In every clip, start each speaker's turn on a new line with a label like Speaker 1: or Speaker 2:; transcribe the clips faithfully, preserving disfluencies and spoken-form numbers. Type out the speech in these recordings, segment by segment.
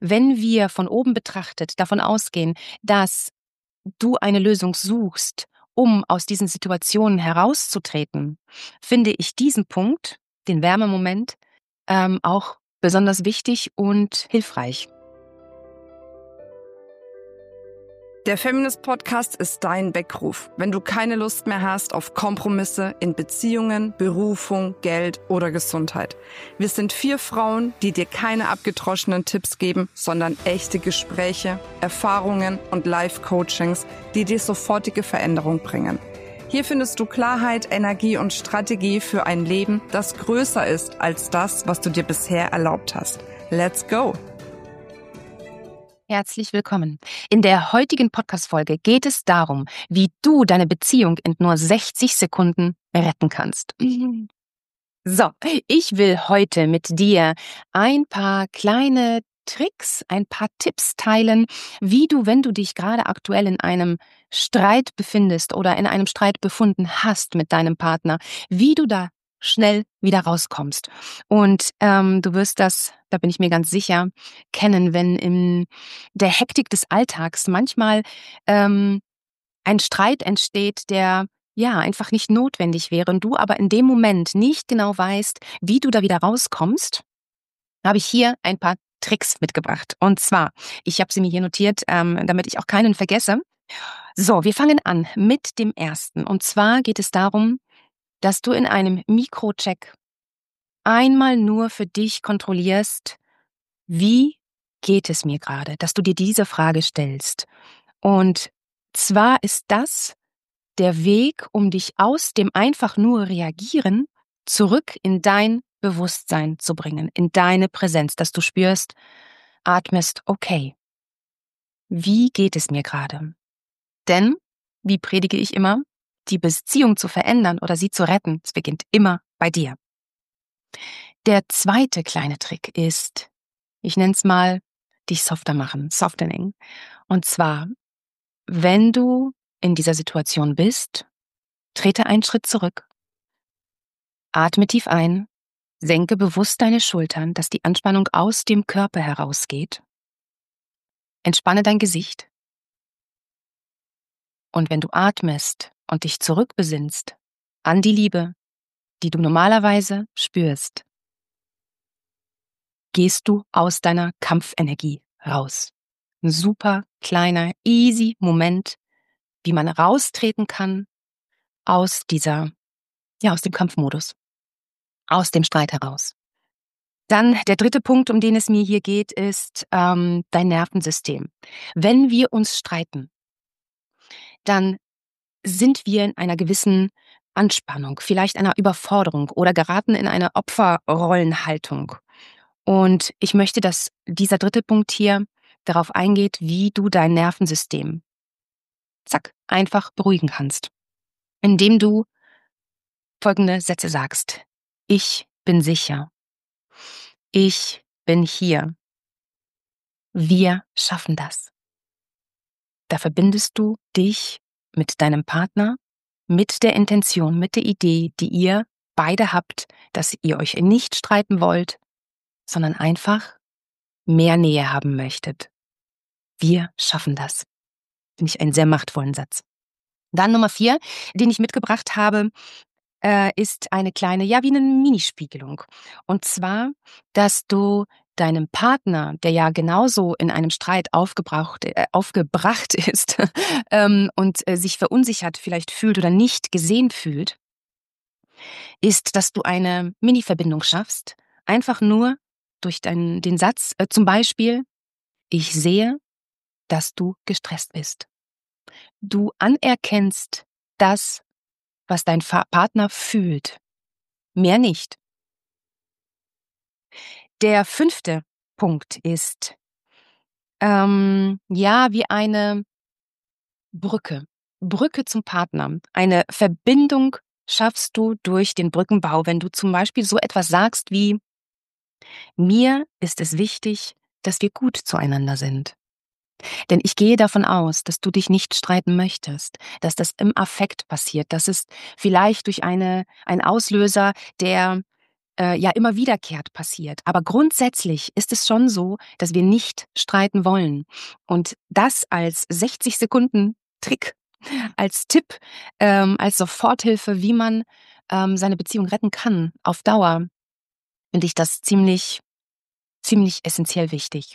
Speaker 1: wenn wir von oben betrachtet davon ausgehen, dass du eine Lösung suchst, um aus diesen Situationen herauszutreten, finde ich diesen Punkt, den Wärmemoment, ähm, auch besonders wichtig und hilfreich.
Speaker 2: Der Feminist-Podcast ist dein Weckruf, wenn du keine Lust mehr hast auf Kompromisse in Beziehungen, Berufung, Geld oder Gesundheit. Wir sind vier Frauen, die dir keine abgedroschenen Tipps geben, sondern echte Gespräche, Erfahrungen und Life-Coachings, die dir sofortige Veränderung bringen. Hier findest du Klarheit, Energie und Strategie für ein Leben, das größer ist als das, was du dir bisher erlaubt hast. Let's go!
Speaker 1: Herzlich willkommen. In der heutigen Podcast-Folge geht es darum, wie du deine Beziehung in nur sechzig Sekunden retten kannst. So, ich will heute mit dir ein paar kleine Tricks, ein paar Tipps teilen, wie du, wenn du dich gerade aktuell in einem Streit befindest oder in einem Streit befunden hast mit deinem Partner, wie du da schnell wieder rauskommst. Und ähm, du wirst das, da bin ich mir ganz sicher, kennen, wenn in der Hektik des Alltags manchmal ähm, ein Streit entsteht, der ja einfach nicht notwendig wäre und du aber in dem Moment nicht genau weißt, wie du da wieder rauskommst, habe ich hier ein paar Tricks mitgebracht. Und zwar, ich habe sie mir hier notiert, ähm, damit ich auch keinen vergesse. So, wir fangen an mit dem ersten. Und zwar geht es darum, dass du in einem Mikrocheck einmal nur für dich kontrollierst, wie geht es mir gerade, dass du dir diese Frage stellst. Und zwar ist das der Weg, um dich aus dem einfach nur reagieren zurück in dein Bewusstsein zu bringen, in deine Präsenz, dass du spürst, atmest, okay, wie geht es mir gerade? Denn, wie predige ich immer, die Beziehung zu verändern oder sie zu retten, es beginnt immer bei dir. Der zweite kleine Trick ist, ich nenne es mal, dich softer machen, Softening. Und zwar, wenn du in dieser Situation bist, trete einen Schritt zurück, atme tief ein, senke bewusst deine Schultern, dass die Anspannung aus dem Körper herausgeht. Entspanne dein Gesicht. Und wenn du atmest und dich zurückbesinnst an die Liebe, die du normalerweise spürst, gehst du aus deiner Kampfenergie raus. Ein super kleiner, easy Moment, wie man raustreten kann aus dieser, ja, aus dem Kampfmodus, aus dem Streit heraus. Dann der dritte Punkt, um den es mir hier geht, ist ähm, dein Nervensystem. Wenn wir uns streiten, dann sind wir in einer gewissen Anspannung, vielleicht einer Überforderung oder geraten in eine Opferrollenhaltung. Und ich möchte, dass dieser dritte Punkt hier darauf eingeht, wie du dein Nervensystem, zack, einfach beruhigen kannst, indem du folgende Sätze sagst. Ich bin sicher. Ich bin hier. Wir schaffen das. Da verbindest du dich mit deinem Partner, mit der Intention, mit der Idee, die ihr beide habt, dass ihr euch nicht streiten wollt, sondern einfach mehr Nähe haben möchtet. Wir schaffen das. Finde ich einen sehr machtvollen Satz. Dann Nummer vier, den ich mitgebracht habe, äh, ist eine kleine, ja wie eine Minispiegelung. Und zwar, dass du deinem Partner, der ja genauso in einem Streit aufgebracht, äh, aufgebracht ist ähm, und äh, sich verunsichert vielleicht fühlt oder nicht gesehen fühlt, ist, dass du eine Mini-Verbindung schaffst, einfach nur durch deinen, den Satz, äh, zum Beispiel, ich sehe, dass du gestresst bist. Du anerkennst das, was dein Fa- Partner fühlt. Mehr nicht. Der fünfte Punkt ist, ähm, ja, wie eine Brücke. Brücke zum Partner. Eine Verbindung schaffst du durch den Brückenbau, wenn du zum Beispiel so etwas sagst wie, mir ist es wichtig, dass wir gut zueinander sind. Denn ich gehe davon aus, dass du dich nicht streiten möchtest, dass das im Affekt passiert, dass es vielleicht durch eine, ein Auslöser, der äh, ja immer wiederkehrt passiert. Aber grundsätzlich ist es schon so, dass wir nicht streiten wollen. Und das als sechzig Sekunden Trick, als Tipp, ähm, als Soforthilfe, wie man ähm, seine Beziehung retten kann auf Dauer, finde ich das ziemlich, ziemlich essentiell wichtig.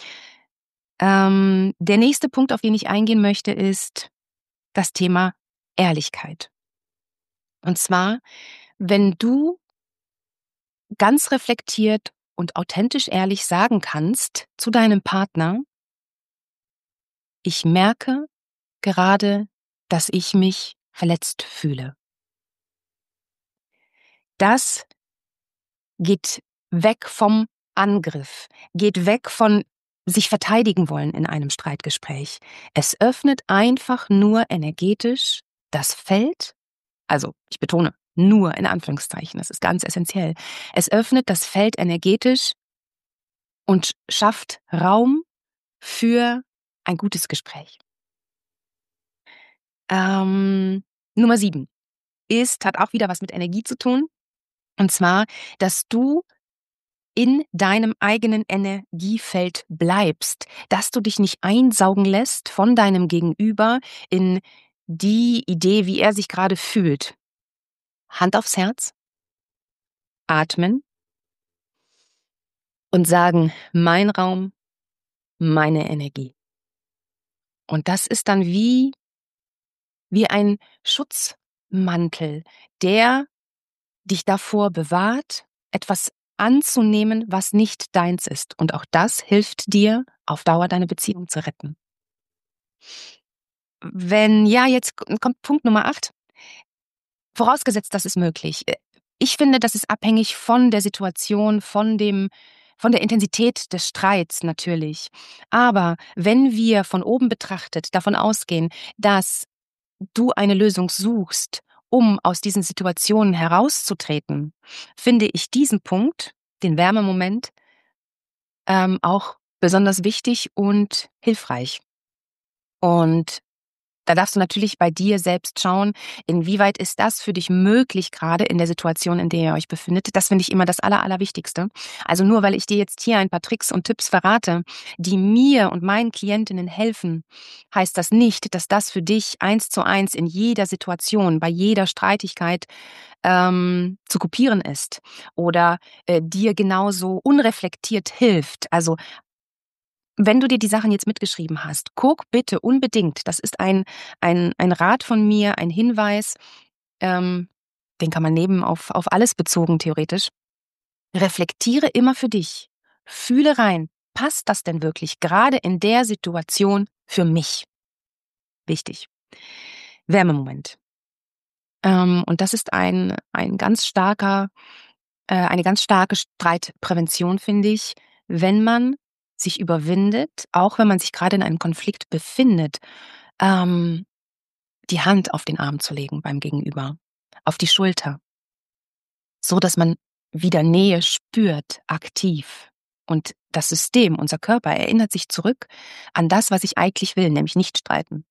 Speaker 1: Ähm, der nächste Punkt, auf den ich eingehen möchte, ist das Thema Ehrlichkeit. Und zwar, wenn du ganz reflektiert und authentisch ehrlich sagen kannst zu deinem Partner: Ich merke gerade, dass ich mich verletzt fühle. Das geht weg vom Angriff, geht weg von sich verteidigen wollen in einem Streitgespräch. Es öffnet einfach nur energetisch das Feld, also ich betone, nur in Anführungszeichen, das ist ganz essentiell. Es öffnet das Feld energetisch und schafft Raum für ein gutes Gespräch. Ähm, Nummer sieben ist, hat auch wieder was mit Energie zu tun. Und zwar, dass du in deinem eigenen Energiefeld bleibst, dass du dich nicht einsaugen lässt von deinem Gegenüber in die Idee, wie er sich gerade fühlt. Hand aufs Herz, atmen und sagen: Mein Raum, meine Energie. Und das ist dann wie, wie ein Schutzmantel, der dich davor bewahrt, etwas anzunehmen, was nicht deins ist. Und auch das hilft dir, auf Dauer deine Beziehung zu retten. Wenn ja, jetzt kommt Punkt Nummer acht. Vorausgesetzt, das ist möglich. Ich finde, das ist abhängig von der Situation, von dem, von der Intensität des Streits natürlich. Aber wenn wir von oben betrachtet davon ausgehen, dass du eine Lösung suchst, um aus diesen Situationen herauszutreten, finde ich diesen Punkt, den Wärmemoment, ähm, auch besonders wichtig und hilfreich. Und da darfst du natürlich bei dir selbst schauen, inwieweit ist das für dich möglich, gerade in der Situation, in der ihr euch befindet. Das finde ich immer das Aller, Allerwichtigste. Also nur weil ich dir jetzt hier ein paar Tricks und Tipps verrate, die mir und meinen Klientinnen helfen, heißt das nicht, dass das für dich eins zu eins in jeder Situation, bei jeder Streitigkeit ähm, zu kopieren ist oder äh, dir genauso unreflektiert hilft. Also wenn du dir die Sachen jetzt mitgeschrieben hast, guck bitte unbedingt, das ist ein, ein, ein Rat von mir, ein Hinweis, ähm, den kann man nehmen auf, auf alles bezogen theoretisch. Reflektiere immer für dich. Fühle rein, passt das denn wirklich gerade in der Situation für mich? Wichtig. Wärmemoment. Ähm, und das ist ein, ein ganz starker, äh, eine ganz starke Streitprävention, finde ich, wenn man sich überwindet, auch wenn man sich gerade in einem Konflikt befindet, ähm, die Hand auf den Arm zu legen beim Gegenüber, auf die Schulter, so dass man wieder Nähe spürt, aktiv. Und das System, unser Körper, erinnert sich zurück an das, was ich eigentlich will, nämlich nicht streiten.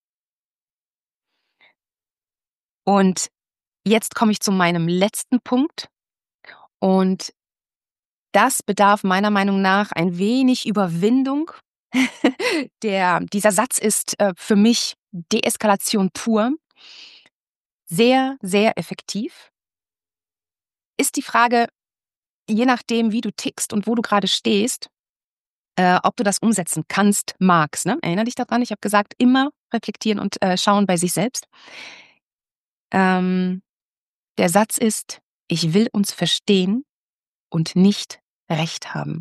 Speaker 1: Und jetzt komme ich zu meinem letzten Punkt. Und das bedarf meiner Meinung nach ein wenig Überwindung. Der, dieser Satz ist äh, für mich Deeskalation pur. Sehr, sehr effektiv. Ist die Frage, je nachdem, wie du tickst und wo du gerade stehst, äh, ob du das umsetzen kannst, magst. Ne? Erinnere dich daran, ich habe gesagt, immer reflektieren und äh, schauen bei sich selbst. Ähm, der Satz ist: Ich will uns verstehen und nicht Recht haben.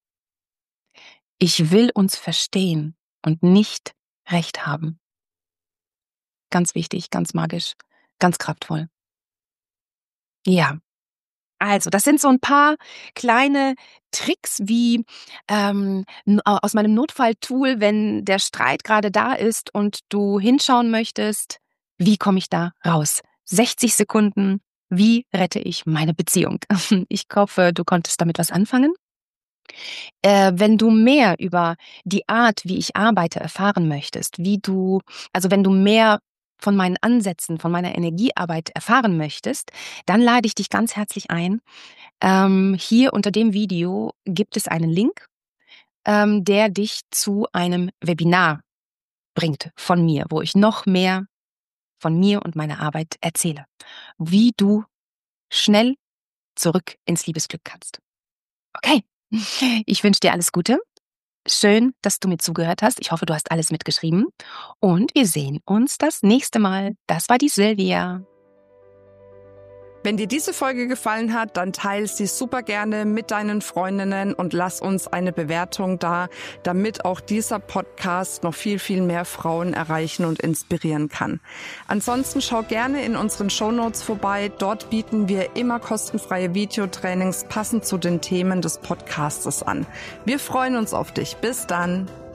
Speaker 1: Ich will uns verstehen und nicht Recht haben. Ganz wichtig, ganz magisch, ganz kraftvoll. Ja, also das sind so ein paar kleine Tricks wie ähm, aus meinem Notfalltool, wenn der Streit gerade da ist und du hinschauen möchtest, wie komme ich da raus? sechzig Sekunden, wie rette ich meine Beziehung? Ich hoffe, du konntest damit was anfangen. Äh, wenn du mehr über die Art, wie ich arbeite, erfahren möchtest, wie du, also wenn du mehr von meinen Ansätzen, von meiner Energiearbeit erfahren möchtest, dann lade ich dich ganz herzlich ein. Ähm, hier unter dem Video gibt es einen Link, ähm, der dich zu einem Webinar bringt von mir, wo ich noch mehr von mir und meiner Arbeit erzähle, wie du schnell zurück ins Liebesglück kannst. Okay, ich wünsche dir alles Gute. Schön, dass du mir zugehört hast. Ich hoffe, du hast alles mitgeschrieben. Und wir sehen uns das nächste Mal. Das war die Silvia.
Speaker 2: Wenn dir diese Folge gefallen hat, dann teile sie super gerne mit deinen Freundinnen und lass uns eine Bewertung da, damit auch dieser Podcast noch viel, viel mehr Frauen erreichen und inspirieren kann. Ansonsten schau gerne in unseren Shownotes vorbei. Dort bieten wir immer kostenfreie Videotrainings passend zu den Themen des Podcastes an. Wir freuen uns auf dich. Bis dann!